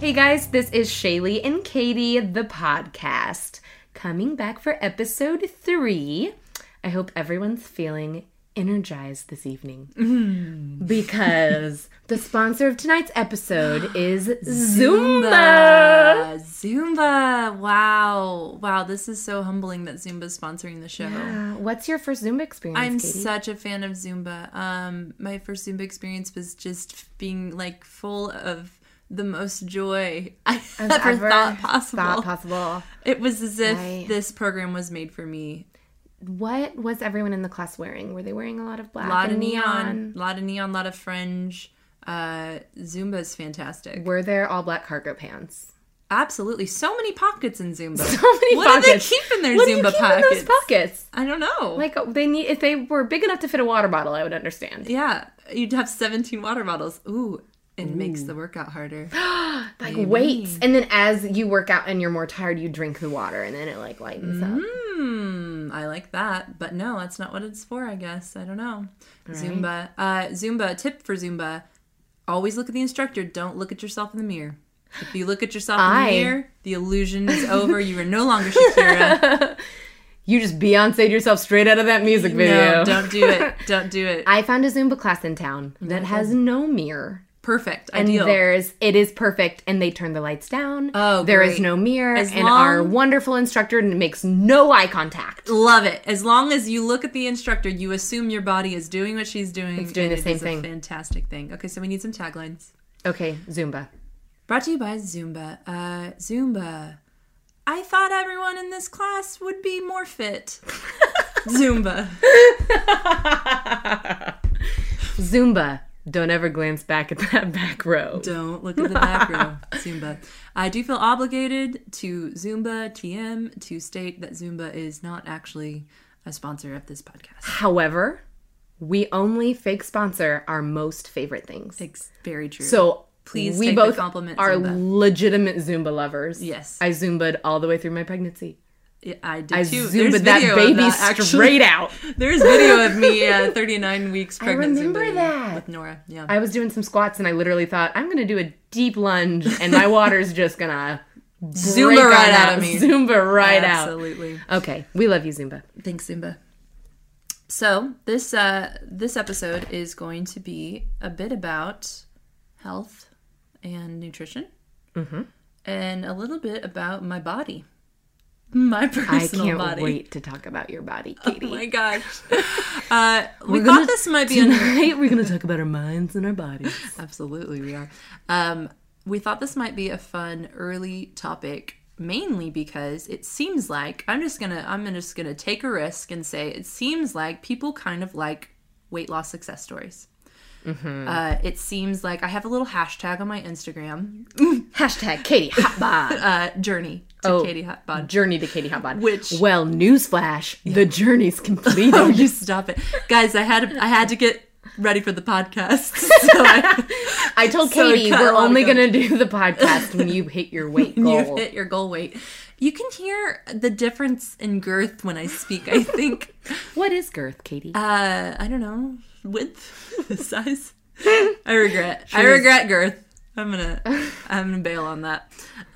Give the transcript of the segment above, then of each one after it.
Hey guys, this is Shaylee and Katie, the podcast, coming back for episode 3. I hope everyone's feeling energized this evening because the sponsor of tonight's episode is Zumba. Zumba. Wow, this is so humbling that Zumba's sponsoring the show. Yeah. What's your first Zumba experience, I'm Katie? such a fan of Zumba. My first Zumba experience was just being like full of the most joy I've ever thought possible. It was as if this program was made for me. What was everyone in the class wearing? Were they wearing a lot of black? A lot of neon, a lot of fringe. Zumba's fantastic. Were there all black cargo pants? Absolutely. So many pockets in Zumba. So many what pockets. do they keep in their what Zumba do you keep pockets? In those pockets? I don't know. Like if they were big enough to fit a water bottle, I would understand. Yeah, you'd have 17 water bottles. Ooh. It makes the workout harder. Like weights. And then as you work out and you're more tired, you drink the water and then it like lightens up. I like that. But no, that's not what it's for, I guess. I don't know. Right. Zumba, tip for Zumba. Always look at the instructor. Don't look at yourself in the mirror. If you look at yourself in the mirror, the illusion is over. You are no longer Shakira. You just Beyonce'd yourself straight out of that music video. No, don't do it. Don't do it. I found a Zumba class in town that has no mirror. Perfect. And Ideal. it is perfect, and they turn the lights down. Oh, there great. is no mirror, our wonderful instructor makes no eye contact. Love it. As long as you look at the instructor, you assume your body is doing what she's doing. It's doing the same thing. A fantastic thing. Okay, so we need some taglines. Okay, Zumba. Brought to you by Zumba. Zumba. I thought everyone in this class would be more fit. Zumba. Zumba. Don't ever glance back at that back row. Don't look at the back row. Zumba. I do feel obligated to Zumba TM to state that Zumba is not actually a sponsor of this podcast. However, we only fake sponsor our most favorite things. It's very true. So please we take both the compliment, are Zumba. legitimate Zumba lovers. Yes. I Zumba'd all the way through my pregnancy. Yeah, I did too. Zumba'd that baby straight out. There's video of me 39 weeks pregnant. I remember that. With Nora. Yeah. I was doing some squats and I literally thought, I'm going to do a deep lunge and my water's just going to Zumba right out of me. Zumba right out. Absolutely. Okay. We love you, Zumba. Thanks, Zumba. So this episode is going to be a bit about health and nutrition. Mm-hmm. And a little bit about my body. My personal body. I can't wait to talk about your body, Katie. Oh my gosh. We thought this might be... Tonight we're going to talk about our minds and our bodies. Absolutely, we are. We thought this might be a fun early topic, mainly because it seems like... I'm just gonna take a risk and say it seems like people kind of like weight loss success stories. Mm-hmm. It seems like I have a little hashtag on my Instagram. Hashtag Katie Hotbod. Journey to Katie Hotbod. Journey to Katie Hotbod. Well, newsflash, the journey's complete. Oh, you stop it. Guys, I had to get ready for the podcast. So I told Katie we're only going to do the podcast when you hit your weight goal. You hit your goal weight. You can hear the difference in girth when I speak, I think. What is girth, Katie? I don't know. Width? Size? I regret girth. I'm gonna bail on that.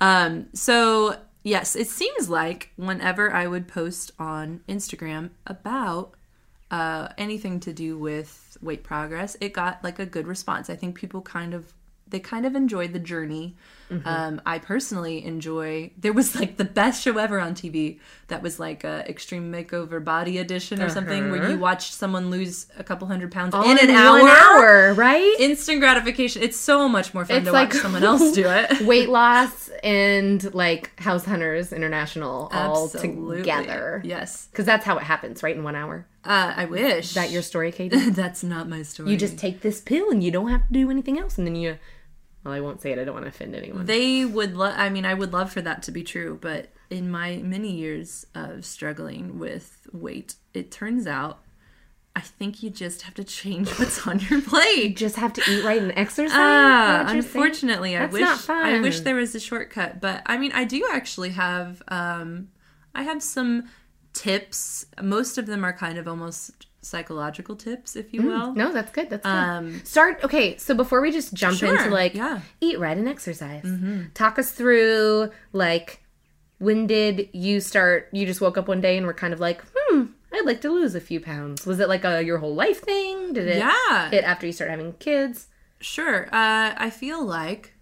So yes, it seems like whenever I would post on Instagram about anything to do with weight progress, it got like a good response. I think people kind of enjoyed the journey. Mm-hmm. I personally enjoy... There was like the best show ever on TV that was like a Extreme Makeover Body Edition or something, where you watch someone lose a couple 100 pounds in an hour. 1 hour, right? Instant gratification. It's so much more fun to watch someone else do it. Weight loss and like House Hunters International all together. Yes. Because that's how it happens, right? In 1 hour. I wish. Is that your story, Katie? That's not my story. You just take this pill and you don't have to do anything else, and then you... Well, I won't say it. I don't want to offend anyone. They would I would love for that to be true, but in my many years of struggling with weight, it turns out I think you just have to change what's on your plate. You just have to eat right and exercise? Unfortunately, That's not fun. I wish there was a shortcut, but I mean, I do actually have I have some tips. Most of them are kind of almost psychological tips, if you will. No, that's good. That's good. Okay, so before we just jump into like eat right and exercise, talk us through like when did you start? You just woke up one day and were kind of like, I'd like to lose a few pounds. Was it like your whole life thing? Did it hit after you started having kids? Sure. I feel like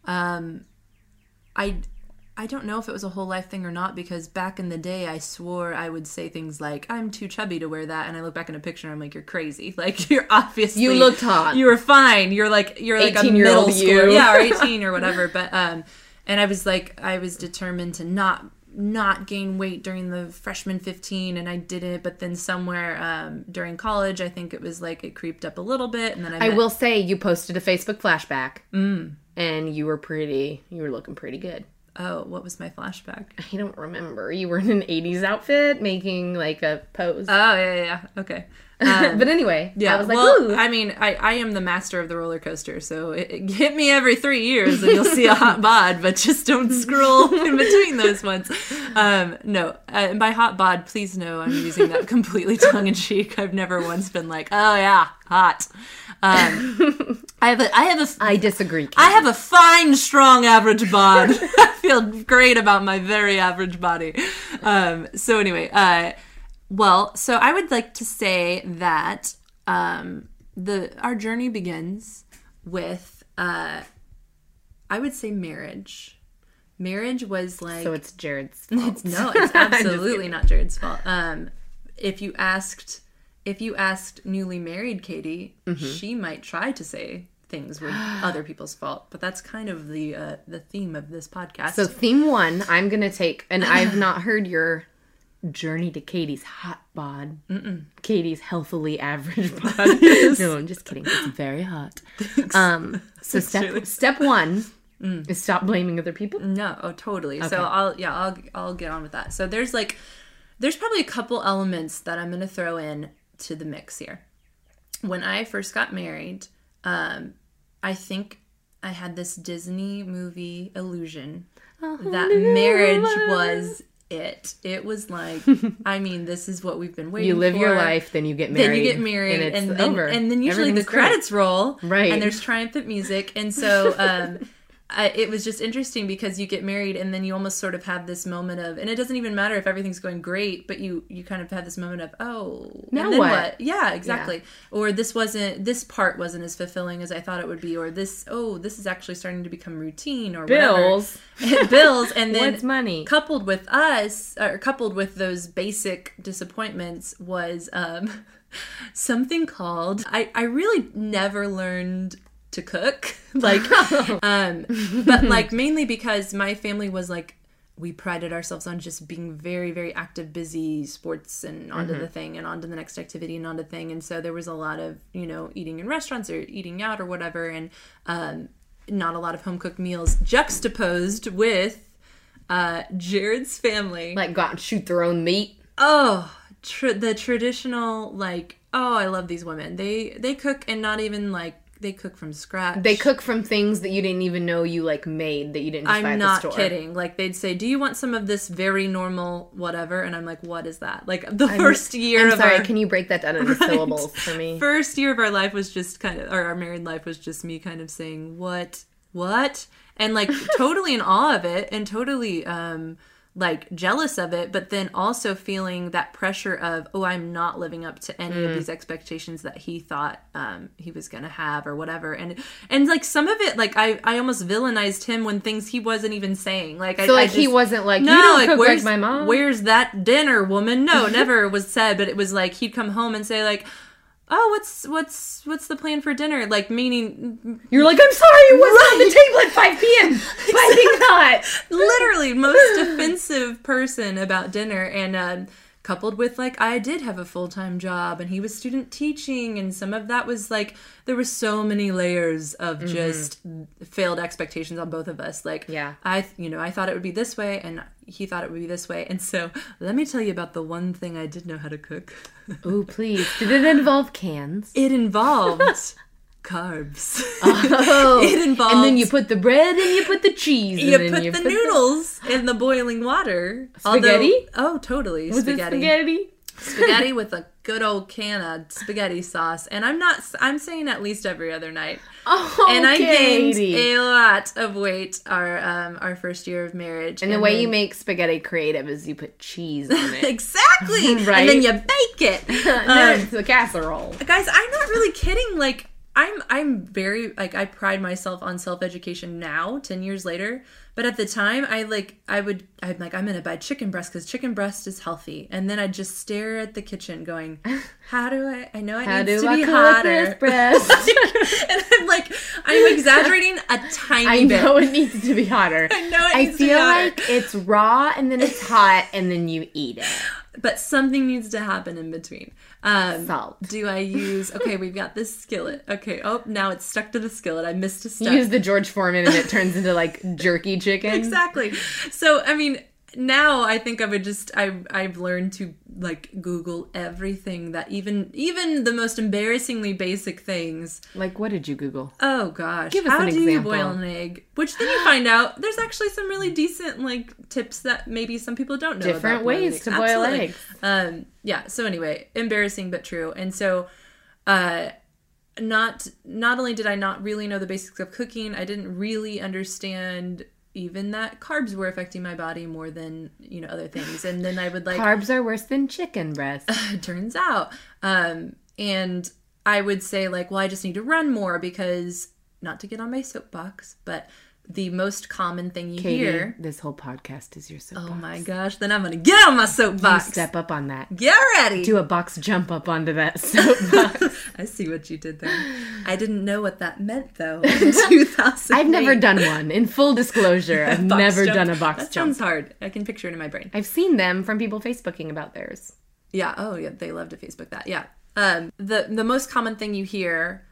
I don't know if it was a whole life thing or not, because back in the day I swore I would say things like, I'm too chubby to wear that, and I look back in a picture and I'm like, you're crazy. Like, you're obviously... You looked hot. You were fine. You're like a middle schooler. Yeah, or 18 or whatever. But, and I was determined to not gain weight during the freshman 15, and I didn't, but then somewhere during college, I think it was like it creeped up a little bit, and then I will say you posted a Facebook flashback, and you were looking pretty good. Oh, what was my flashback? I don't remember. You were in an 80s outfit making like a pose. Oh, yeah. Okay. But anyway, yeah. I was like, well, I mean, I am the master of the roller coaster, so hit me every 3 years and you'll see a hot bod, but just don't scroll in between those ones. No, and by hot bod, please know I'm using that completely tongue-in-cheek. I've never once been like, oh yeah, hot. I disagree, Kate. I have a fine, strong average bod. I feel great about my very average body. So anyway, so I would like to say that our journey begins with I would say marriage. Marriage was like... So it's Jared's fault. No, it's absolutely not Jared's fault. If you asked newly married Katie, she might try to say things were other people's fault, but that's kind of the theme of this podcast. So theme 1, I'm going to take, and I've not heard your journey to Katie's hot bod. Katie's healthily average bod. No, I'm just kidding. It's very hot. So step 1 is stop blaming other people. No, totally. Okay. So I'll get on with that. So there's probably a couple elements that I'm going to throw in to the mix here. When I first got married, I think I had this Disney movie illusion that marriage was it. It was like, I mean, this is what we've been waiting for. You live your life, then you get married. And then over. And then usually the credits roll. Right. And there's triumphant music. And so it was just interesting because you get married and then you almost sort of have this moment of, and it doesn't even matter if everything's going great, but you kind of have this moment of, now and then what? Yeah, exactly. Yeah. Or this part wasn't as fulfilling as I thought it would be, or this is actually starting to become routine, or bills. Whatever. Bills. And then what's money? Coupled with those basic disappointments was something called, I really never learned to cook, but like mainly because my family was like, we prided ourselves on just being very, very active, busy, sports, and onto the thing, and onto the next activity, and onto the thing, and so there was a lot of eating in restaurants or eating out or whatever, and not a lot of home cooked meals, juxtaposed with Jared's family, like got to shoot their own meat. Oh, the traditional I love these women. They cook, and not even they cook from scratch. They cook from things that you didn't even know you made, that you didn't just buy at the store. I'm not kidding. They'd say, do you want some of this very normal whatever? And I'm like, what is that? First year can you break that down into syllables for me? First year of our life was just our married life was just me kind of saying, what? And totally in awe of it, and totally jealous of it, but then also feeling that pressure of, I'm not living up to any of these expectations that he thought he was gonna have or whatever, and some of it I almost villainized him when things he wasn't even saying, he wasn't like, no, you don't cook like my mom, where's that dinner, woman? No, never was said, but it was he'd come home and say oh, what's the plan for dinner? Meaning... You're like, I'm sorry, it wasn't on the table at 5 p.m. I think not. Literally, most offensive person about dinner. And coupled with, I did have a full-time job, and he was student teaching, and some of that was, there were so many layers of just failed expectations on both of us. I thought it would be this way, and he thought it would be this way. And so, let me tell you about the one thing I did know how to cook. Oh, please. Did it involve cans? It involved carbs. Oh. It involved... And then you put the bread and you put the cheese. You put the noodles in the boiling water. Spaghetti? Oh, totally. Was spaghetti. It spaghetti? Spaghetti with a good old can of spaghetti sauce, and I'm saying at least every other night. Oh, and I gained Katie. a lot of weight our first year of marriage. And the way you make spaghetti creative is you put cheese on it. exactly, Right? and then you bake it. No, it's a casserole. Guys, I'm not really kidding. Like, I'm very, like, I pride myself on self-education now, 10 years later. But at the time, I'm going to buy chicken breast because chicken breast is healthy. And then I'd just stare at the kitchen going, I know it needs to be hotter. Breast? And I'm exaggerating a tiny I bit. know it needs to be hotter. I know it I needs to be feel hotter. like it's raw and then it's hot and then you eat it. But something needs to happen in between. Salt. Do I use... Okay, we've got this skillet. Okay, now it's stuck to the skillet. I missed a step. You use the George Foreman and it turns into like jerky chicken. Exactly. So, I mean, now I think I would just... I've learned to, like, Google everything that even the most embarrassingly basic things. Like, what did you Google? Oh, gosh. Give us How an do you example. boil an egg? Which then you find out there's actually some really decent, like, tips that maybe some people don't know Different about boiling ways eggs. to boil Absolutely. eggs. Yeah, so anyway, embarrassing but true. And so not only did I not really know the basics of cooking, I didn't really understand even that carbs were affecting my body more than, other things. And then I would Carbs are worse than chicken breast. turns out. And I would say I just need to run more because, not to get on my soapbox, but the most common thing you Katie, hear... this whole podcast is your soapbox. Oh my gosh, then I'm going to get on my You soapbox. step up on that. Get ready. Do a box jump up onto that soapbox. I see what you did there. I didn't know what that meant, though, in 2008. I've never done one. In full disclosure, I've Box never jump. done a box That jump. sounds hard. I can picture it in my brain. I've seen them from people Facebooking about theirs. Yeah. Oh, yeah. They love to Facebook that. Yeah. The most common thing you hear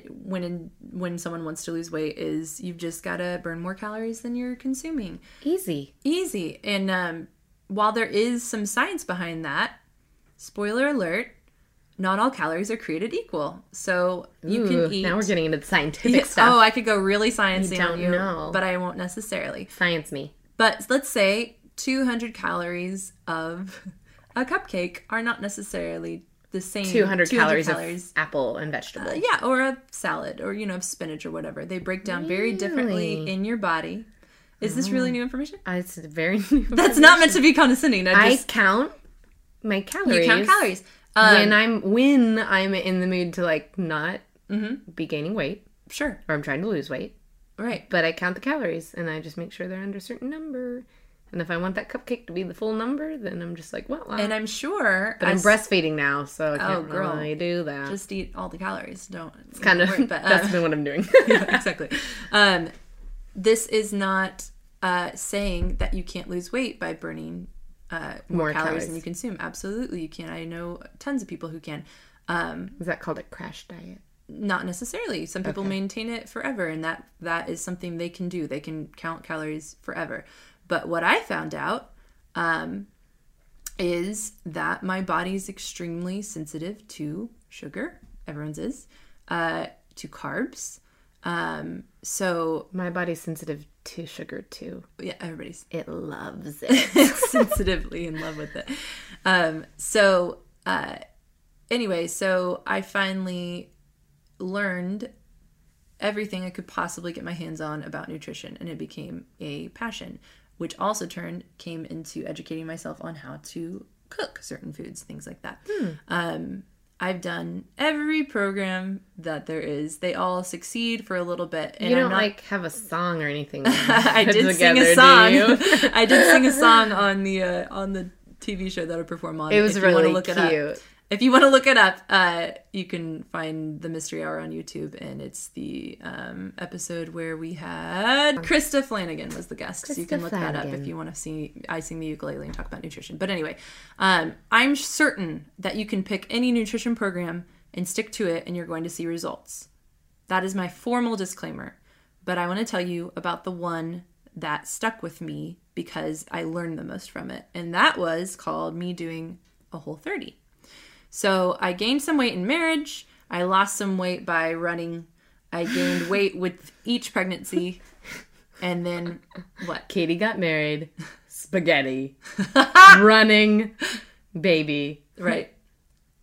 when someone wants to lose weight is you've just got to burn more calories than you're consuming. Easy. And while there is some science behind that, spoiler alert, not all calories are created equal. So you can eat. Now we're getting into the scientific Oh, stuff. I could go really sciencey I on don't you, know. but I won't necessarily. Science me. But let's say 200 calories of a cupcake are not necessarily the same. 200 calories of apple and vegetable. Yeah, or a salad, or of spinach or whatever. They break down very differently Really? in your body. Is this really new information? It's very new. That's not meant to be condescending. I count my calories. You count calories. when I'm in the mood to not be gaining weight, Sure. or I'm trying to lose weight. Right. But I count the calories and I just make sure they're under a certain number. And if I want that cupcake to be the full number, then I'm just like, well. And I'm sure. But I'm breastfeeding now, so I can't girl. really do that. Just eat all the calories. Don't. It's kind of worry, but, that's been what I'm doing. yeah, exactly. This is not saying that you can't lose weight by burning more calories than you consume. Absolutely, you can. I know tons of people who can. Is that called a crash diet? Not necessarily. Some people maintain it forever, and that is something they can do. They can count calories forever. But what I found out is that my body's extremely sensitive to sugar. Everyone's is. To carbs. So My body's sensitive to sugar too. yeah, everybody's It loves it. sensitively in love with it. Anyway, so I finally learned everything I could possibly get my hands on about nutrition, and it became a passion, which also came into educating myself on how to cook certain foods, things like that. I've done every program that there is. They all succeed for a little bit. And You don't I'm not, have a song or anything. I put did sing together, a song. do you? I did sing a song on the TV show that I perform on. It was if you wanna really look it up. cute. If you want to look it up, you can find the Mystery Hour on YouTube, and it's the episode where we had Krista Flanagan was the guest. So you can look that up if you want to see I sing the ukulele and talk about nutrition. But anyway, I'm certain that you can pick any nutrition program and stick to it, and you're going to see results. That is my formal disclaimer. But I want to tell you about the one that stuck with me because I learned the most from it, and that was called me doing a Whole30. So I gained some weight in marriage. I lost some weight by running. I gained weight with each pregnancy. And then what? Katie got married. Spaghetti. Running. Baby. Right.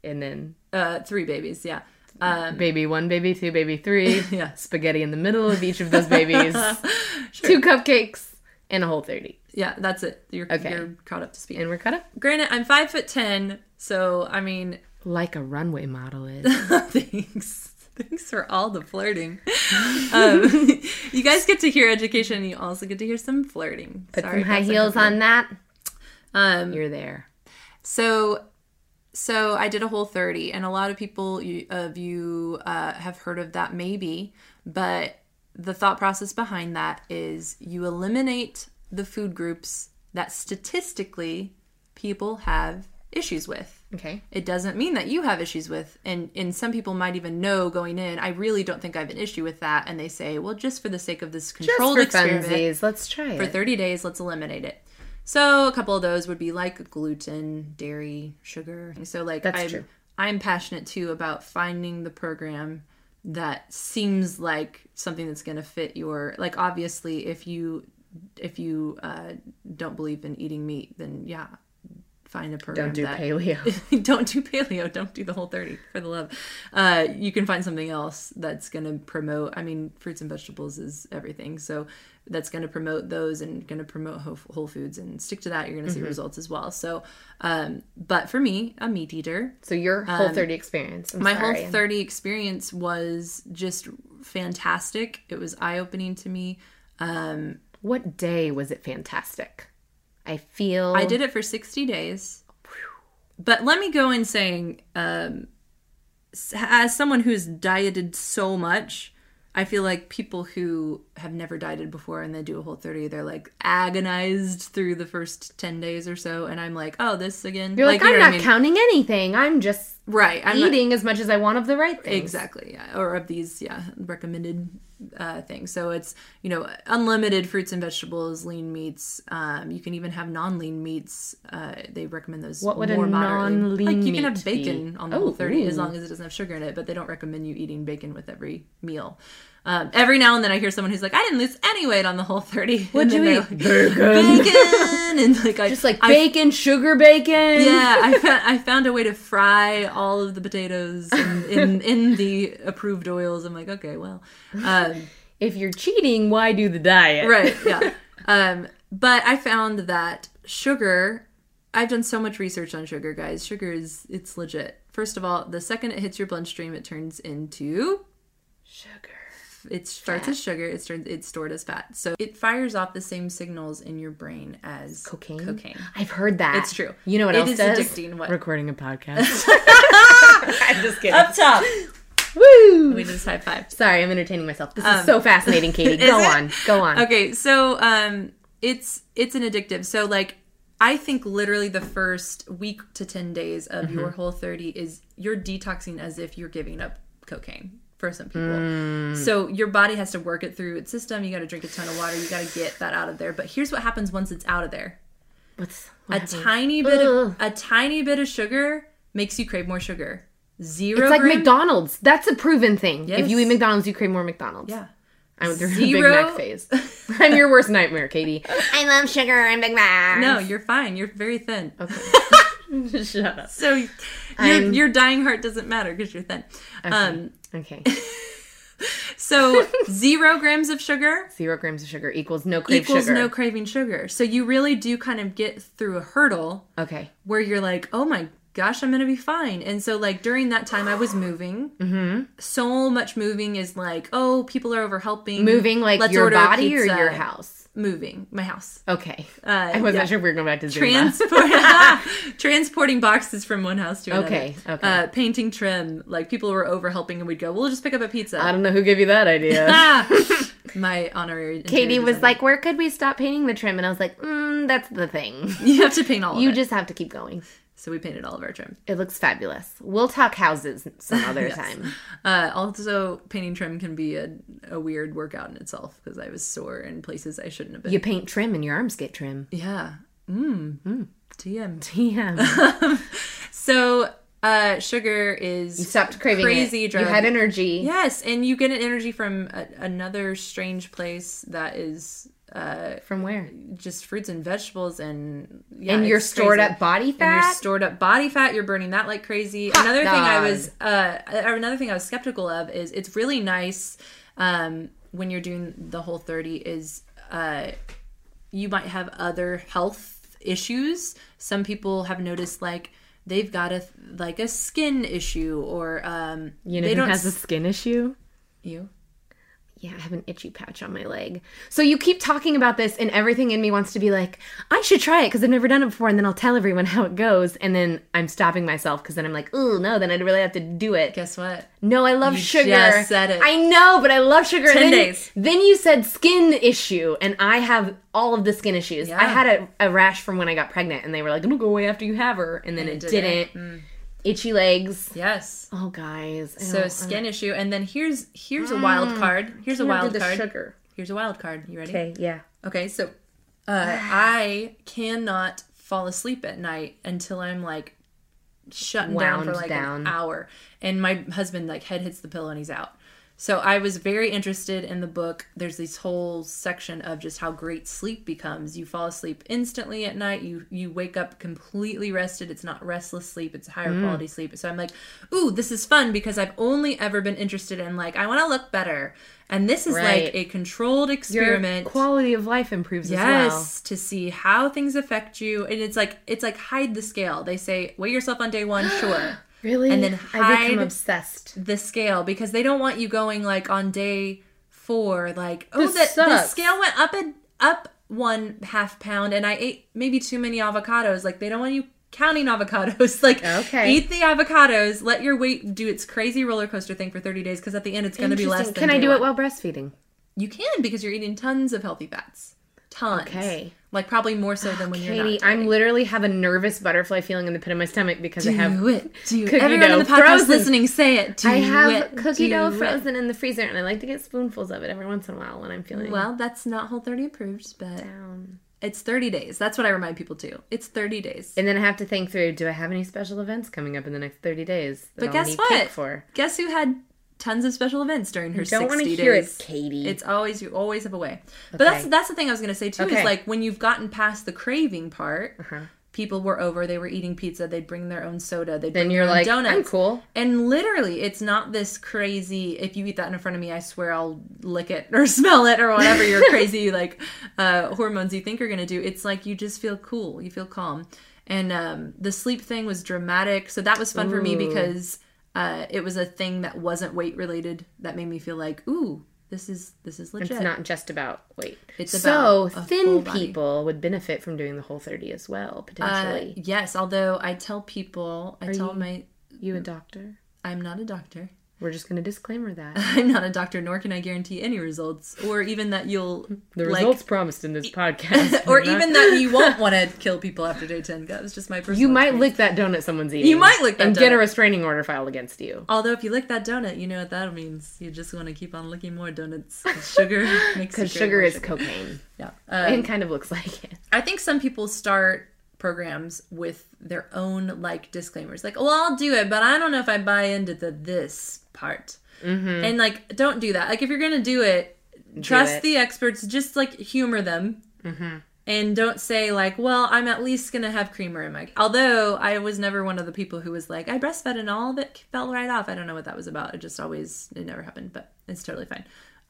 And then 3 babies, yeah. baby 1, baby 2, baby 3. Yeah. Spaghetti in the middle of each of those babies. Sure. 2 cupcakes and a Whole30. Yeah, that's it. You're caught up to speed. And we're caught up. Granted, I'm 5'10", so I mean, Like a runway model is. Thanks for all the flirting. You guys get to hear education, and you also get to hear some flirting. Put some high heels on that. You're there. So I did a Whole30, and a lot of people of you have heard of that maybe, but the thought process behind that is you eliminate the food groups that statistically people have issues with. Okay. It doesn't mean that you have issues with, and some people might even know going in, I really don't think I have an issue with that, and they say, well, just for the sake of this controlled experiment, funsies, let's try it. For 30 days, let's eliminate it. So a couple of those would be like gluten, dairy, sugar. So like That's true. I'm passionate too about finding the program that seems like something that's going to fit your, like, obviously if you don't believe in eating meat, then yeah, find a program. Don't do paleo. Don't do paleo. Don't do the Whole30, for the love. You can find something else that's going to promote, I mean, fruits and vegetables is everything. So that's going to promote those and going to promote whole foods, and stick to that. You're going to see results as well. So, but for me, a meat eater. So your Whole30 experience. My Whole30 experience was just fantastic. It was eye-opening to me. What day was it fantastic? I did it for 60 days. But let me go in saying, as someone who's dieted so much, I feel like people who have never dieted before and they do a Whole30, they're like agonized through the first 10 days or so. And I'm like, oh, this again? You're like I'm not counting anything. I'm just I'm eating as much as I want of the right things. Exactly. Yeah. Or of these, recommended things. So it's, unlimited fruits and vegetables, lean meats. You can even have non-lean meats. They recommend those. What would more a non-lean meat Like you can have bacon on the Whole30 as ooh. long as it doesn't have sugar in it, but they don't recommend you eating bacon with every meal. Every now and then I hear someone who's like, I didn't lose any weight on the Whole30. What'd you eat? Like, bacon! And like, just like bacon, sugar bacon. Yeah, I found a way to fry all of the potatoes in the approved oils. I'm like, okay, well. If you're cheating, why do the diet? Right, yeah. But I found that sugar, I've done so much research on sugar, guys. Sugar it's legit. First of all, the second it hits your bloodstream, it turns into sugar. It starts as sugar. It's stored as fat. So it fires off the same signals in your brain as cocaine. I've heard that. It's true. You know what else does? It is addicting. What? Recording a podcast. I'm just kidding. Up top. Woo! We just high five. Sorry, I'm entertaining myself. This is so fascinating, Katie. Go on. Okay, so it's an addictive. So like, I think literally the first week to 10 days of your Whole30 is you're detoxing as if you're giving up cocaine. For some people. So your body has to work it through its system. You got to drink a ton of water. You got to get that out of there. But here's what happens once it's out of there. A tiny bit of sugar makes you crave more sugar. It's like McDonald's. That's a proven thing. Yes. If you eat McDonald's, you crave more McDonald's. Yeah. I went through a Big Mac phase. I'm your worst nightmare, Katie. I love sugar and Big Macs. No, you're fine. You're very thin. Okay. Shut up. So your dying heart doesn't matter because you're thin. Okay. So 0 grams of sugar. 0 grams of sugar equals no craving sugar. So you really do kind of get through a hurdle. Okay. Where you're like, oh my gosh, I'm going to be fine. And so like during that time I was moving. Mm-hmm. So much moving is like, oh, people are over helping. Moving like your body or your house? Moving. My house. Okay. I wasn't sure if we were going back to transporting boxes from one house to another. Okay. Painting trim. Like people were over helping and we'd go, we'll just pick up a pizza. I don't know who gave you that idea. My honorary Katie was like, where could we stop painting the trim? And I was like, that's the thing. You have to paint all of it. You just have to keep going. So we painted all of our trim. It looks fabulous. We'll talk houses some other time. Also, painting trim can be a weird workout in itself because I was sore in places I shouldn't have been. You paint trim and your arms get trim. Yeah. TM. So, sugar is you stopped craving crazy it. drug. You had energy. Yes, and you get an energy from another strange place that is From where? just fruits and vegetables, and and your stored up body fat. And your stored up body fat, you're burning that like crazy. Another thing I was skeptical of is it's really nice when you're doing the Whole30 is you might have other health issues. Some people have noticed like they've got a skin issue, or you know who has a skin issue? You. Yeah, I have an itchy patch on my leg. So you keep talking about this, and everything in me wants to be like, I should try it because I've never done it before, and then I'll tell everyone how it goes, and then I'm stopping myself because then I'm like, oh no, then I'd really have to do it. Guess what? No, I love sugar. You just said it. I know, but I love sugar. 10 days. Then you said skin issue, and I have all of the skin issues. Yeah. I had a rash from when I got pregnant, and they were like, it'll go away after you have her, and then it didn't. Itchy legs. Yes. Oh, guys. So skin issue, and then here's a wild card. Here's a wild card. Sugar. Here's a wild card. You ready? Okay. Yeah. Okay. So, I cannot fall asleep at night until I'm like shutting down for like an hour, and my husband like head hits the pillow and he's out. So I was very interested in the book. There's this whole section of just how great sleep becomes. You fall asleep instantly at night. You wake up completely rested. It's not restless sleep. It's higher quality sleep. So I'm like, ooh, this is fun because I've only ever been interested in like, I want to look better. And this is like a controlled experiment. Your quality of life improves as well. Yes, to see how things affect you. And it's like hide the scale. They say, weigh yourself on day 1, sure. Really? And then I become obsessed. The scale, because they don't want you going like on day 4, like, oh, the scale went up 1/2 pound, and I ate maybe too many avocados. Like, they don't want you counting avocados. Like, eat the avocados, let your weight do its crazy roller coaster thing for 30 days, because at the end it's going to be less than Can I do it while breastfeeding? You can, because you're eating tons of healthy fats. Tons. Okay. Like, probably more so than when you're not. Katie, I'm literally have a nervous butterfly feeling in the pit of my stomach because I have cookie everyone dough in the podcast frozen. Listening, say it. I have cookie dough frozen in the freezer, and I like to get spoonfuls of it every once in a while when I'm feeling that's not Whole30 approved, but it's 30 days. That's what I remind people too. It's 30 days. And then I have to think through, do I have any special events coming up in the next 30 days that but I'll guess need what? cake for? Guess who had tons of special events during her 60 days? Don't want to hear it, Katie. It's always, you always have a way. But that's the thing I was going to say too, is like when you've gotten past the craving part, people were over, they were eating pizza, they'd bring their own soda, they'd bring their own donuts. I'm cool. And literally, it's not this crazy, if you eat that in front of me, I swear I'll lick it or smell it or whatever your crazy like hormones you think are going to do. It's like you just feel cool, you feel calm. And the sleep thing was dramatic, so that was fun for me because it was a thing that wasn't weight related that made me feel like, ooh, this is legit. It's not just about weight. It's about thin people would benefit from doing the Whole30 as well, potentially. Yes, although I tell people, you a doctor? I'm not a doctor. We're just going to disclaimer that. I'm not a doctor, nor can I guarantee any results, or even that you'll... The results promised in this podcast. Or even that you won't want to kill people after day 10. That was just my personal You might lick that donut someone's eating. You might lick that and donut. get a restraining order filed against you. Although if you lick that donut, you know what that means. You just want to keep on licking more donuts. Sugar makes you Because sugar is cocaine. Yeah. And kind of looks like it. I think some people start programs with their own like disclaimers. Like, well, I'll do it, but I don't know if I buy into this part. Mm-hmm. And like, don't do that. Like, if you're gonna do it, trust the experts. Just like humor them, and don't say like, "Well, I'm at least gonna have creamer in my." Although I was never one of the people who was like, "I breastfed and all of it fell right off." I don't know what that was about. It never happened, but it's totally fine.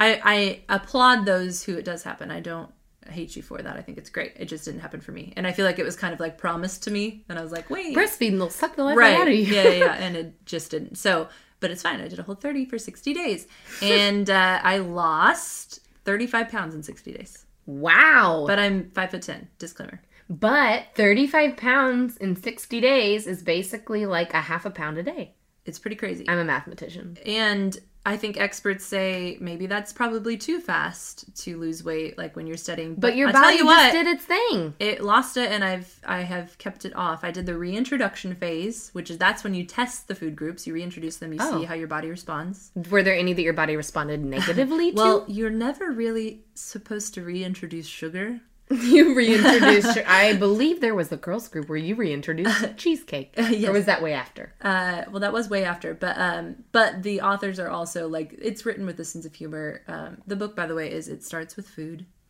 I applaud those who it does happen. I don't hate you for that. I think it's great. It just didn't happen for me, and I feel like it was kind of like promised to me, and I was like, "Wait, breastfeeding will suck the life out of you." Yeah, and it just didn't. So. But it's fine. I did a Whole30 for 60 days. And I lost 35 pounds in 60 days. Wow. But I'm 5'10", disclaimer. But 35 pounds in 60 days is basically like a half a pound a day. It's pretty crazy. I'm a mathematician. And I think experts say maybe that's probably too fast to lose weight, like when you're studying. But your body just did its thing. It lost it, and I have kept it off. I did the reintroduction phase, that's when you test the food groups. You reintroduce them. You see how your body responds. Were there any that your body responded negatively to? Well, you're never really supposed to reintroduce sugar. You reintroduced I believe there was a girls group where you reintroduced cheesecake. Yes. Or was that way after? Well, that was way after. But the authors are also like, it's written with a sense of humor. The book, by the way, it starts with food.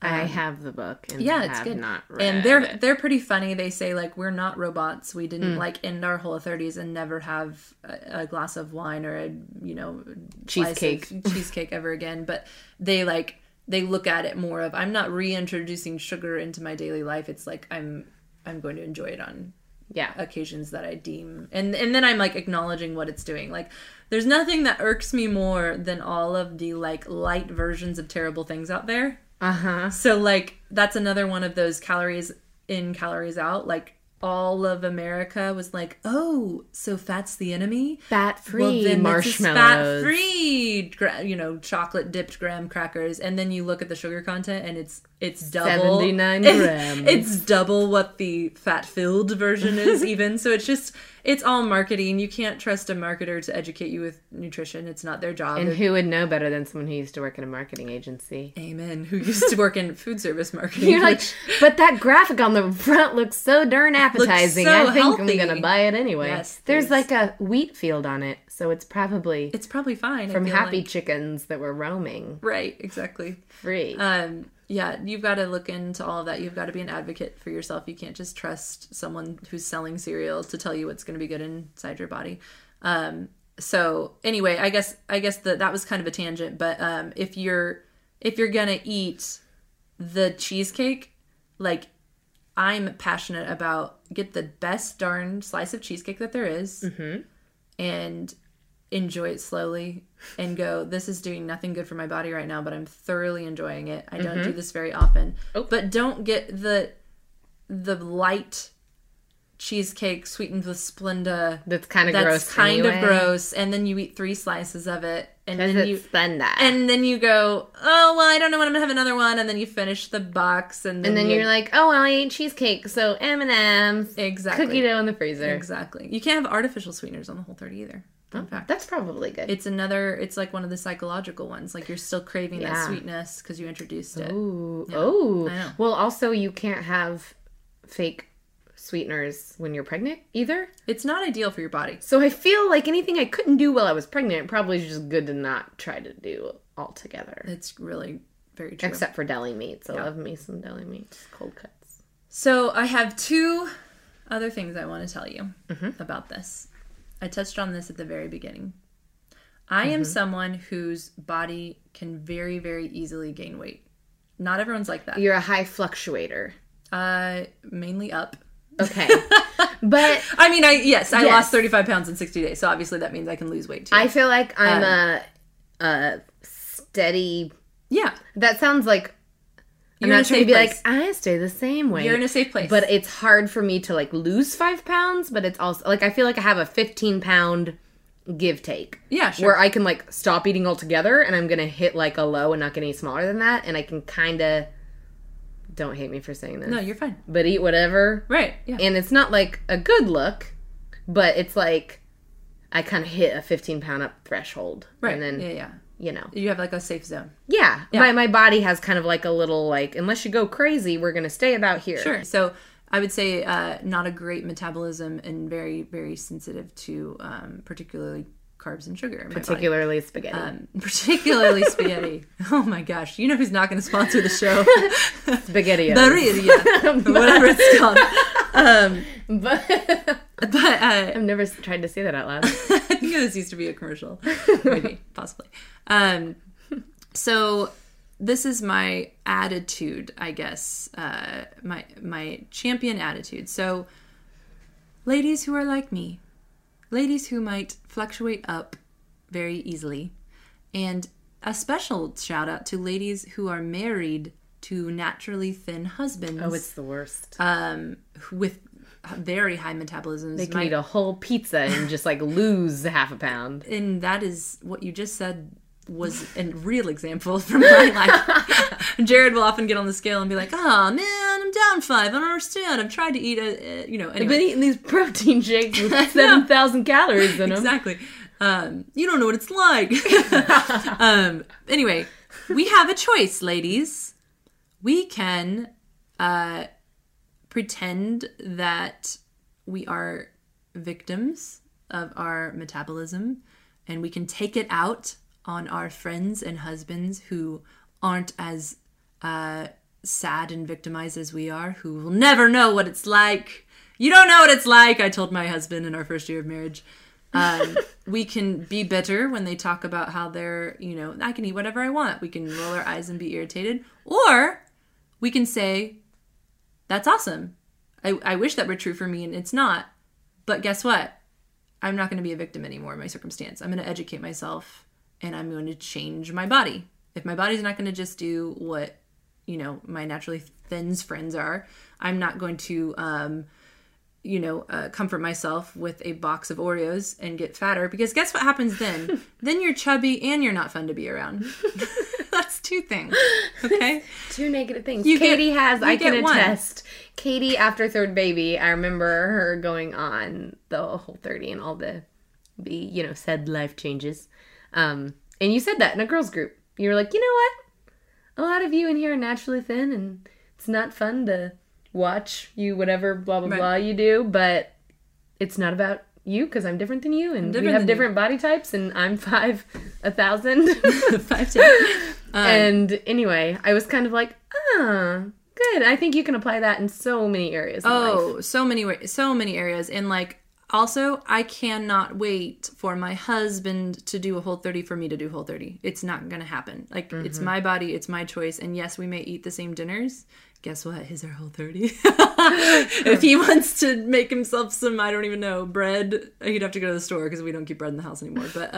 I have the book and Yeah, it's have good. not read And it. they're pretty funny. They say, like, we're not robots. We didn't like end our whole 30s and never have a glass of wine or a, you know, Cheesecake. slice of cheesecake ever again. But they look at it more of, I'm not reintroducing sugar into my daily life. It's like I'm going to enjoy it on occasions that I deem, and then I'm like acknowledging what it's doing. Like, there's nothing that irks me more than all of the like light versions of terrible things out there. So like that's another one of those calories in, calories out. Like, all of America was like, oh, so fat's the enemy? Fat-free marshmallows. Fat-free, you know, chocolate-dipped graham crackers. And then you look at the sugar content, and it's double. 79 grams. It's double what the fat-filled version is even. So it's all marketing. You can't trust a marketer to educate you with nutrition. It's not their job. And who would know better than someone who used to work in a marketing agency? Amen. Who used to work in food service marketing. You're like, but that graphic on the front looks so darn appetizing. so I think healthy. I'm going to buy it anyway. Yes, there's like a wheat field on it, so it's probably fine. from I feel happy like. chickens that were roaming Right, exactly. free. Yeah, you've got to look into all of that. You've got to be an advocate for yourself. You can't just trust someone who's selling cereal to tell you what's going to be good inside your body. So anyway, I guess that was kind of a tangent. But if you're gonna eat the cheesecake, like, I'm passionate about, get the best darn slice of cheesecake that there is, and enjoy it slowly and go, this is doing nothing good for my body right now, but I'm thoroughly enjoying it. I don't do this very often. But don't get the light cheesecake sweetened with Splenda. That's kind of gross. That's kind anyway. of gross. And then you eat 3 slices of it. And then you Splenda. And then you go, oh, well, I don't know when I'm going to have another one. And then you finish the box. And then you're like, oh, well, I ate cheesecake, so M&M's. Exactly. Cookie dough in the freezer. Exactly. You can't have artificial sweeteners on the Whole30 either. Fun fact. That's probably good. It's like one of the psychological ones. Like, you're still craving that sweetness because you introduced it. Ooh. Yeah. Oh. I know. Well, also, you can't have fake sweeteners when you're pregnant either. It's not ideal for your body. So I feel like anything I couldn't do while I was pregnant probably is just good to not try to do altogether. It's really very true. Except for deli meats. I love me some deli meats. Cold cuts. So I have 2 other things I want to tell you about this. I touched on this at the very beginning. I am someone whose body can very, very easily gain weight. Not everyone's like that. You're a high fluctuator. Mainly up. Okay. But I mean, I lost 35 pounds in 60 days, so obviously that means I can lose weight too. I feel like I'm a steady... Yeah. That sounds like... I'm You're in not a trying to safe be place. like, I stay the same way. You're in a safe place. But it's hard for me to, like, lose 5 pounds, but it's also... Like, I feel like I have a 15-pound give-take. Yeah, sure. Where I can, like, stop eating altogether, and I'm going to hit, like, a low and not get any smaller than that, and I can kind of... Don't hate me for saying this. No, you're fine. But eat whatever. Right, yeah. And it's not, like, a good look, but it's, like, I kind of hit a 15-pound up threshold. Right, And then, yeah. you know. You have, like, a safe zone. Yeah. My body has kind of, like, a little, like, unless you go crazy, we're going to stay about here. Sure. So I would say not a great metabolism and very, very sensitive to particularly carbs and sugar in my Particularly body. spaghetti. Particularly spaghetti. Oh my gosh. You know who's not going to sponsor the show? Spaghetti. Whatever it's called. But I've never tried to say that out loud. I think this used to be a commercial. Maybe. Possibly. So this is my attitude, I guess. My champion attitude. So ladies who are like me, ladies who might fluctuate up very easily, and a special shout out to ladies who are married to naturally thin husbands. Oh, it's the worst. With very high metabolisms. They can eat a whole pizza and just like lose half a pound. And that is what you just said was a real example from my life. Jared will often get on the scale and be like, "Oh man, I'm down 5. I don't understand. I've tried to eat anyway. I've been eating these protein shakes with 7,000 calories in them." Exactly. You don't know what it's like. Anyway, we have a choice, ladies. We can pretend that we are victims of our metabolism, and we can take it out on our friends and husbands who aren't as sad and victimized as we are, who will never know what it's like. You don't know what it's like, I told my husband in our first year of marriage. We can be bitter when they talk about how they're, I can eat whatever I want. We can roll our eyes and be irritated. Or we can say, that's awesome. I wish that were true for me, and it's not. But guess what? I'm not going to be a victim anymore in my circumstance. I'm going to educate myself, and I'm going to change my body. If my body's not going to just do what, my naturally thin friends are, I'm not going to, comfort myself with a box of Oreos and get fatter, because guess what happens then? Then you're chubby and you're not fun to be around. That's two things. Okay? Two negative things. I can attest. Katie, after third baby, I remember her going on the Whole30 and all the said life changes. And you said that in a girls group. You were like, you know what? A lot of you in here are naturally thin, and it's not fun to watch you, whatever, blah, blah, blah you do, but it's not about you, because I'm different than you, and we have different body types, and I'm 5'1,000. 5'10". And anyway, I was kind of like, good. I think you can apply that in so many areas of life. So many areas. And also, I cannot wait for my husband to do a Whole30 for me to do Whole30. It's not going to happen. It's my body, it's my choice. And yes, we may eat the same dinners. Guess what? His are Whole30. If he wants to make himself some, I don't even know, bread, he'd have to go to the store because we don't keep bread in the house anymore. But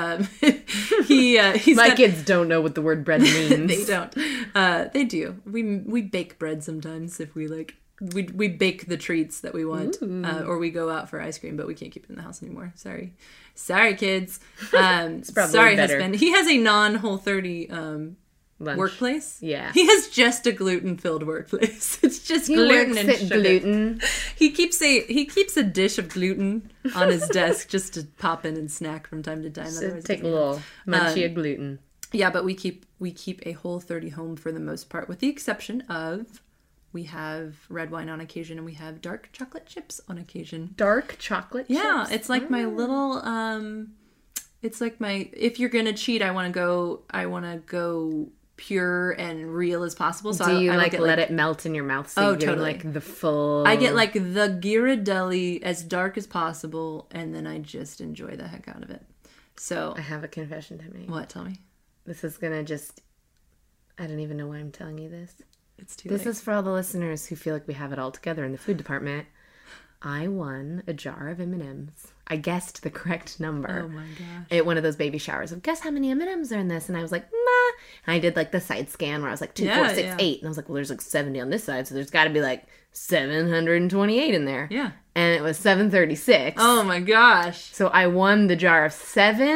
kids don't know what the word bread means. They don't. They do. We bake bread sometimes if we like. We bake the treats that we want, or we go out for ice cream, but we can't keep it in the house anymore. Sorry, kids. Sorry, better. Husband. He has a non-Whole30 workplace. Yeah, he has just a gluten-filled workplace. It's just gluten and sugar. Gluten. He keeps a dish of gluten on his desk just to pop in and snack from time to time. So take a little munchie of gluten. Yeah, but we keep a Whole30 home for the most part, with the exception of. We have red wine on occasion, and we have dark chocolate chips on occasion. Dark chocolate chips? Yeah, it's like my little, it's like if you're going to cheat, I want to go pure and real as possible. So do you let it melt in your mouth? So totally. The full... I get the Ghirardelli as dark as possible, and then I just enjoy the heck out of it. So... I have a confession to make. What? Tell me. This is going to I don't even know why I'm telling you this. It's too late. This is for all the listeners who feel like we have it all together in the food department. I won a jar of M&Ms. I guessed the correct number. Oh my gosh. At one of those baby showers of, guess how many M&Ms are in this? And I was like, nah. And I did the side scan where I was like 2, 4, 6, 8. And I was like, well, there's 70 on this side. So there's got to be 728 in there. Yeah. And it was 736. Oh my gosh. So I won the jar of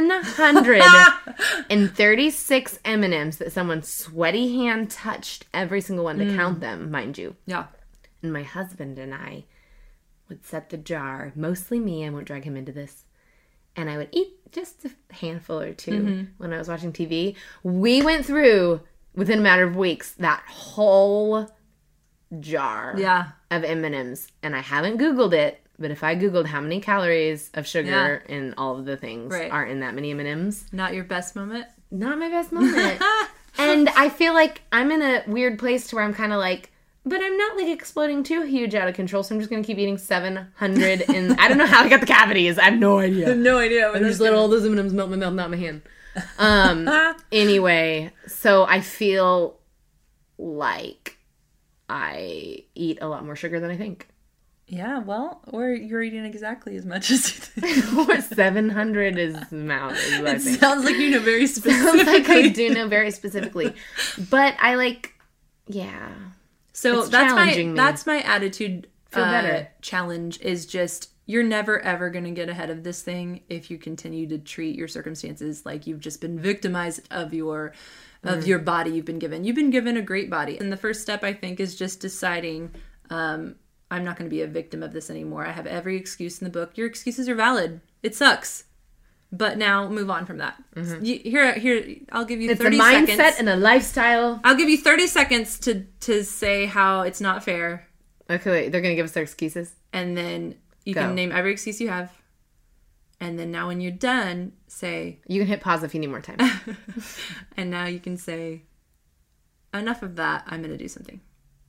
736 M&Ms that someone sweaty hand touched every single one to count them, mind you. Yeah. And my husband and I would set the jar, mostly me, I won't drag him into this, and I would eat just a handful or two when I was watching TV. We went through, within a matter of weeks, that whole jar of M&Ms. And I haven't Googled it, but if I Googled how many calories of sugar and all of the things are in that many M&Ms. Not your best moment? Not my best moment. And I feel like I'm in a weird place to where I'm kind of but I'm not exploding too huge out of control, so I'm just going to keep eating 700. And I don't know how I got the cavities. I have no idea. No idea. I just let all those M&Ms melt in my mouth, not my hand. Anyway, so I feel like I eat a lot more sugar than I think. Yeah, well, or you're eating exactly as much as you think. Or 700 is the amount. It sounds like you know very specifically. Sounds like I do know very specifically. But I yeah. So it's challenging me. That's my attitude. Feel better. Challenge is just you're never ever going to get ahead of this thing if you continue to treat your circumstances like you've just been victimized of your body you've been given. You've been given a great body, and the first step I think is just deciding I'm not going to be a victim of this anymore. I have every excuse in the book. Your excuses are valid. It sucks. But now move on from that. Mm-hmm. Here, I'll give you 30 seconds. It's a mindset and a lifestyle. I'll give you 30 seconds to say how it's not fair. Okay, wait. They're going to give us their excuses? And then you can name every excuse you have. And then now when you're done, say... You can hit pause if you need more time. And now you can say, enough of that. I'm going to do something.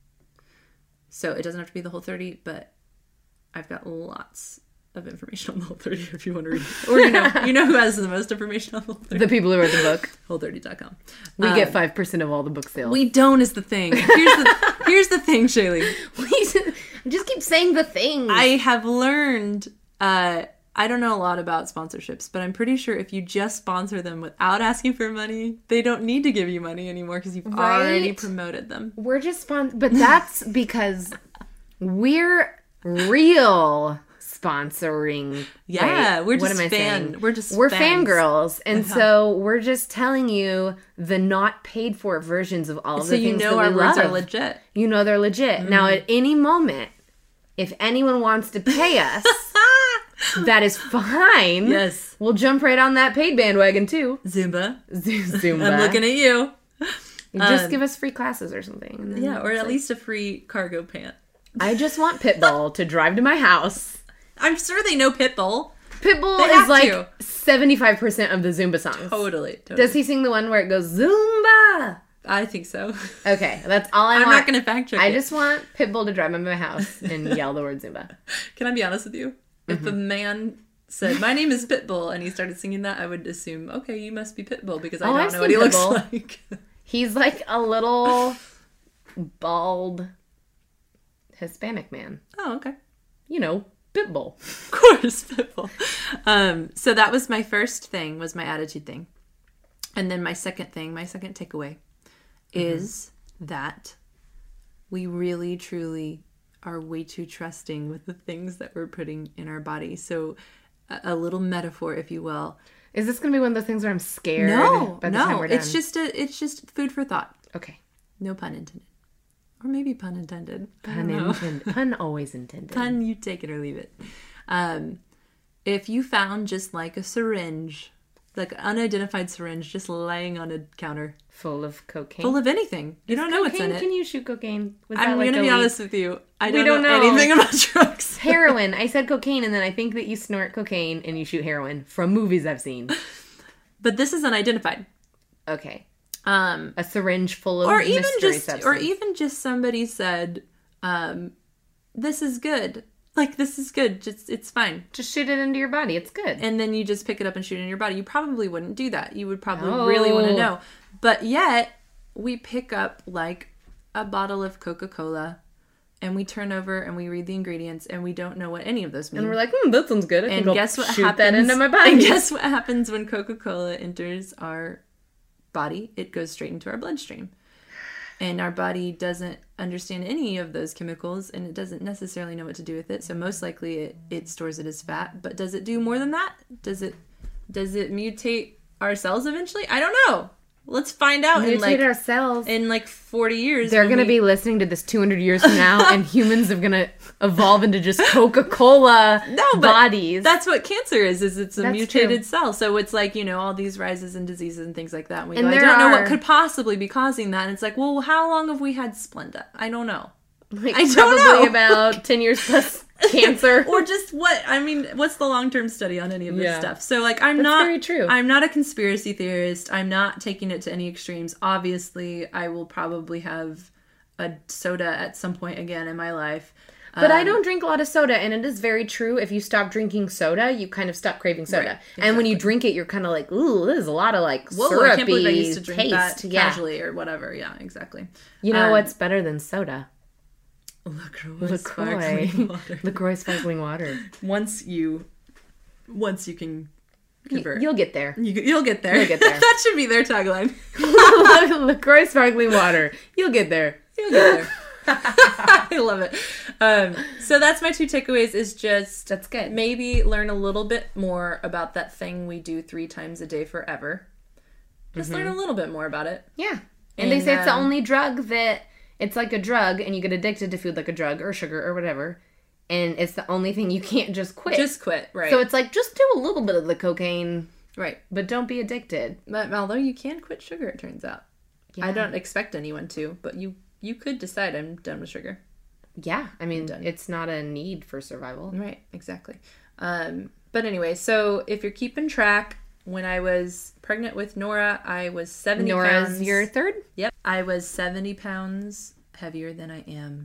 So it doesn't have to be the Whole30, but I've got lots of information on the Whole30 if you want to read it. Or you know who has the most information on the Whole30? The people who wrote the book. Whole30.com. We get 5% of all the book sales. We don't is the thing. Here's the thing, Shaylee. Just keep saying the thing. I have learned, I don't know a lot about sponsorships, but I'm pretty sure if you just sponsor them without asking for money, they don't need to give you money anymore because you've already promoted them. We're just but that's because we're real sponsoring. Yeah, we're just we're fangirls, and so we're just telling you the not paid for versions of all of the things that we our love. words are legit. You know they're legit. Now, at any moment, if anyone wants to pay us, that is fine. Yes, we'll jump right on that paid bandwagon too. Zumba. I'm looking at you. Just give us free classes or something. And then or at least a free cargo pant. I just want Pitbull to drive to my house. I'm sure they know Pitbull. Pitbull is like 75% of the Zumba songs. Totally. Does he sing the one where it goes, Zumba? I think so. Okay, that's all I want. I'm not going to fact check I just want Pitbull to drive by my house and yell the word Zumba. Can I be honest with you? If a man said, my name is Pitbull, and he started singing that, I would assume, okay, you must be Pitbull, because I don't know what he looks like. He's like a little bald Hispanic man. Oh, okay. You know, Pitbull. Of course, Pitbull. So that was my first thing, was my attitude thing. And then my second takeaway is that we really, truly are way too trusting with the things that we're putting in our body. So a little metaphor, if you will. Is this going to be one of those things where I'm scared? No, by the time we're done? It's just food for thought. Okay. No pun intended. Or maybe pun intended. Pun always intended. Pun, you take it or leave it. If you found just like a syringe, like an unidentified syringe, just laying on a counter. Full of cocaine? Full of anything. You don't know what's in it. Can you shoot cocaine? I'm going to be honest with you. I don't know anything about drugs. Heroin. I said cocaine, and then I think that you snort cocaine and you shoot heroin from movies I've seen. But this is unidentified. Okay. A syringe full of substance. Or even just somebody said, this is good. Like, this is good. It's fine. Just shoot it into your body. It's good. And then you just pick it up and shoot it in your body. You probably wouldn't do that. You would probably really want to know. But yet, we pick up, like, a bottle of Coca-Cola, and we turn over and we read the ingredients, and we don't know what any of those mean. And we're like, that sounds good. And guess what shoot happens? That into my body. And guess what happens when Coca-Cola enters our body? It goes straight into our bloodstream. And our body doesn't understand any of those chemicals, and it doesn't necessarily know what to do with it. So most likely it stores it as fat. But does it do more than that? Does it mutate our cells eventually? I don't know. Let's find out. Mutate our cells. In like 40 years. They're going to be listening to this 200 years from now, and humans are going to evolve into just Coca-Cola bodies. That's what cancer is it's a mutated cell. So it's like, all these rises in diseases and things like that. And we go, I don't know what could possibly be causing that. And it's like, well, how long have we had Splenda? I don't know. I don't know. About 10 years plus cancer. Or just what's the long-term study on any of this stuff? So like, That's very true. I'm not a conspiracy theorist. I'm not taking it to any extremes. Obviously, I will probably have a soda at some point again in my life. But I don't drink a lot of soda, and it is very true. If you stop drinking soda, you kind of stop craving soda. Right, exactly. And when you drink it, you're kind of like, ooh, there's a lot of syrupy I can't believe I used to drink taste. That casually or whatever. Yeah, exactly. You know what's better than soda? LaCroix sparkling water. Once you can convert. You'll get there. You'll get there. That should be their tagline. LaCroix sparkling water. You'll get there. I love it. So that's my 2 takeaways is just that's good. Maybe learn a little bit more about that thing we do 3 times a day forever. Just learn a little bit more about it. Yeah. And they say it's the only drug that it's like a drug, and you get addicted to food like a drug or sugar or whatever. And it's the only thing you can't just quit. Just quit, right. So it's like, just do a little bit of the cocaine. Right. But don't be addicted. But although you can quit sugar, it turns out. Yeah. I don't expect anyone to, but you could decide I'm done with sugar. Yeah. I mean, it's not a need for survival. Right. Exactly. But anyway, so if you're keeping track, when I was pregnant with Nora, I was 70 pounds. Nora's your third? Yep. I was 70 pounds heavier than I am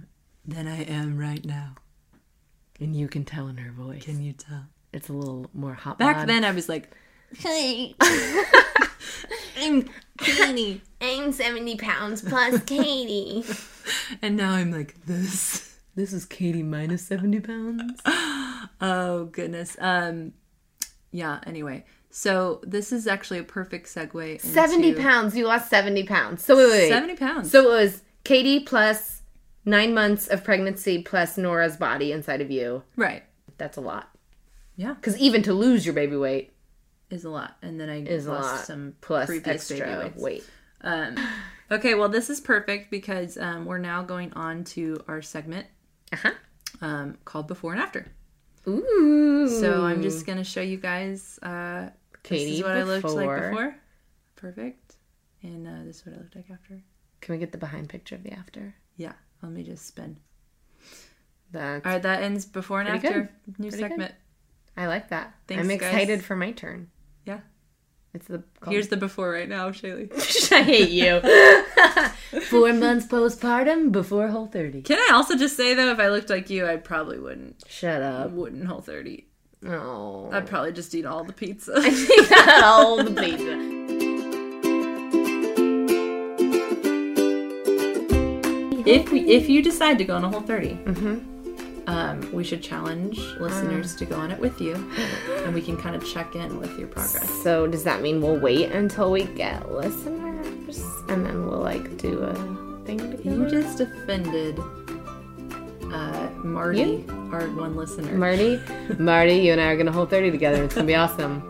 than I am right now. And you can tell in her voice. Can you tell? It's a little more hot. Back then I was like, hey, I'm Katie. I'm 70 pounds plus Katie. And now I'm like this. This is Katie minus 70 pounds. Oh, goodness. Yeah, anyway. So this is actually a perfect segue into... 70 pounds. You lost 70 pounds. So wait. 70 pounds. So it was Katie plus 9 months of pregnancy plus Nora's body inside of you. Right. That's a lot. Yeah. Because even to lose your baby weight is a lot. And then I is lost some plus previous extra baby weight. Okay, well, this is perfect because we're now going on to our segment called Before and After. Ooh. So I'm just going to show you guys Katie this is what I looked like before. before. Perfect. And this is what I looked like after. Can we get the behind picture of the after? Yeah. Let me just spin. That's All right, that ends Before and pretty After. good. New Pretty segment. I like that. Thanks, I'm guys. excited for my turn. Yeah. It's the Here's the before right now, Shaylee. I hate you. 4 months postpartum before Whole30. Can I also just say, though, if I looked like you, I probably wouldn't. Shut up. Wouldn't Whole30. Oh. I'd probably just eat all the pizza. all the pizza. If you decide to go on a Whole30, we should challenge listeners to go on it with you, and we can kind of check in with your progress. So does that mean we'll wait until we get listeners, and then we'll like do a thing together? You just offended Marty, our one listener. Marty, you and I are gonna Whole30 together. It's gonna be awesome.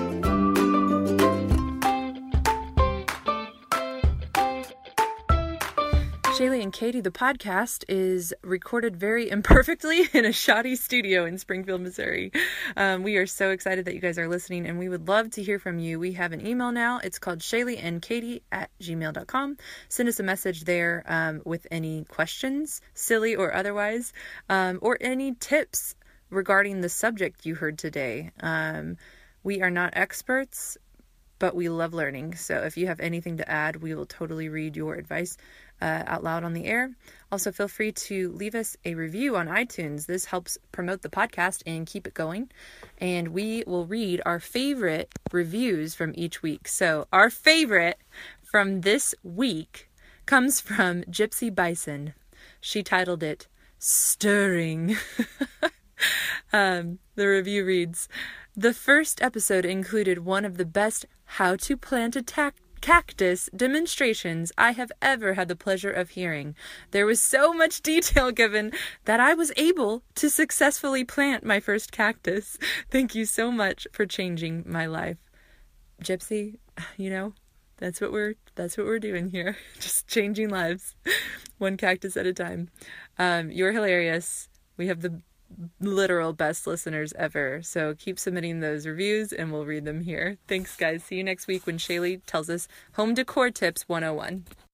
Shaylee and Katie, the podcast, is recorded very imperfectly in a shoddy studio in Springfield, Missouri. We are so excited that you guys are listening, and we would love to hear from you. We have an email now. It's called shayleeandkatie@gmail.com. Send us a message there with any questions, silly or otherwise, or any tips regarding the subject you heard today. We are not experts, but we love learning. So if you have anything to add, we will totally read your advice out loud on the air. Also, feel free to leave us a review on iTunes. This helps promote the podcast and keep it going. And we will read our favorite reviews from each week. So our favorite from this week comes from Gypsy Bison. She titled it Stirring. The review reads, "The first episode included one of the best how to plant a cactus demonstrations I have ever had the pleasure of hearing. There was so much detail given that I was able to successfully plant my first cactus. Thank you so much for changing my life." Gypsy, that's what we're doing here. Just changing lives. One cactus at a time. You're hilarious. We have the literal best listeners ever. So keep submitting those reviews and we'll read them here. Thanks, guys. See you next week when Shaylee tells us Home Decor Tips 101.